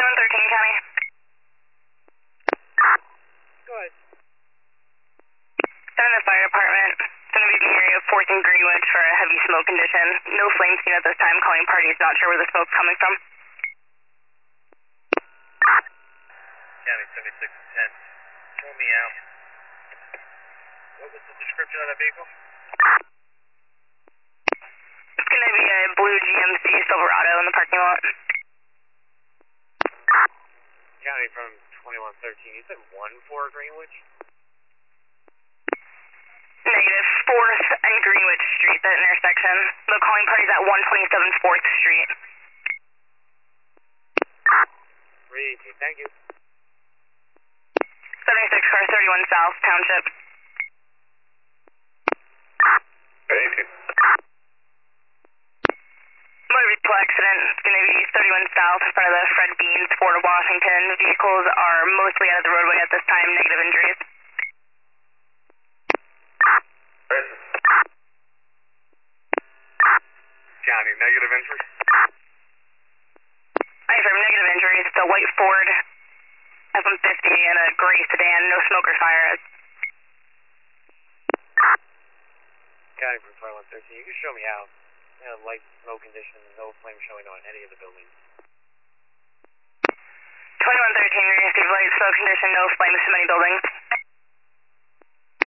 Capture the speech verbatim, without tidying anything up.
twenty-one thirteen County. Go ahead. Down in the fire department. It's going to be in the area of fourth and Greenwich for a heavy smoke condition. No flames seen at this time. Calling parties, not sure where the smoke's coming from. County seventy-six ten. Pull me out. What was the description of that vehicle? It's going to be a blue G M C Silverado in the parking lot. County from twenty-one thirteen. You said one four Greenwich? Negative. fourth and Greenwich Street, that intersection. The calling party's at one twenty-seven fourth Street. three eighteen. Thank you. seventy-six car thirty-one South Township. eighteen. Motor vehicle accident. It's going to be thirty-one South in front of the Fred Beans, Fort of Washington. Vehicles are mostly out of the roadway at this time. Negative injuries. County, negative injuries? I affirm negative injuries. It's a white Ford F one fifty and a gray sedan. No smoke or fire. County from twenty-one thirteen. You can show me out. You know, light smoke condition, no flame showing on any of the buildings. twenty-one thirteen, we received light smoke condition, no flames from any buildings.